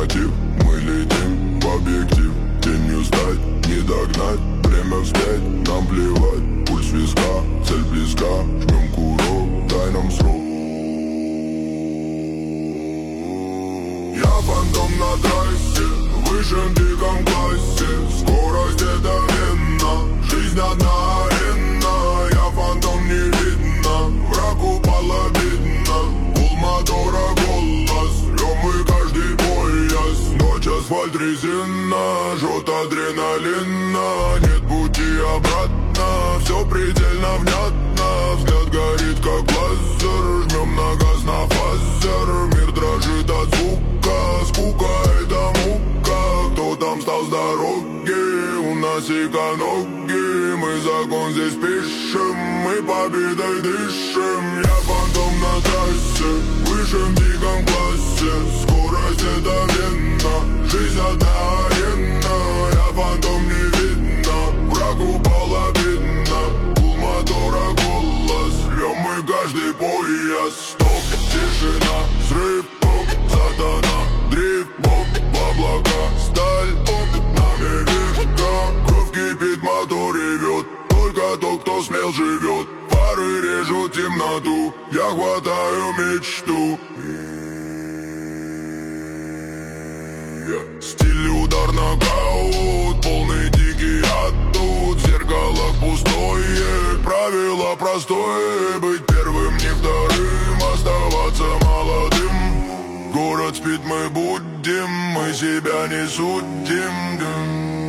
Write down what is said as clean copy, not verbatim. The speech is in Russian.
локомотив, мы летим в объектив. Тенью стать, не догнать, время вспять, нам плевать. Пульс виска, цель близка, жмем курок, дай нам срок. Я фантом на трассе, в высшем диком классе. Скорость это вина, жизнь одна арена. Я фантом не видно, враг упал обидно. Гул мотора голос, рвем мы каждый пояс. Ночь, асфальт, резина, жжет адреналина. Нет пути обратно, все предельно внятно. Взгляд горит как лазер, жмем на газ на фазер. Мир дрожит от звука, скука это мука. Кто там встал с дороги, у нас иконоги. Мы закон здесь пишем, мы победой дышим. Я фантом на трассе, в высшем диком классе. Скорость это вина, жизнь одна арена. Я фантом не видно, враг упал обидно. Гул мотора голос, рвем мы каждый пояс. Стоп, тишина, взрыв, оп, сатана. Дрейф, бомб, в облака, сталь, оп, нами века. Кровь кипит, мотор ревет, только тот, кто смел, живет. Фары режут темноту, я хватаю мечту. Стиль, удар, нокаут, полный дикий оттуд. В зеркалах пустое, правило простое. Быть первым, не вторым, оставаться молодым. Город спит, мы будем, мы себя не судим.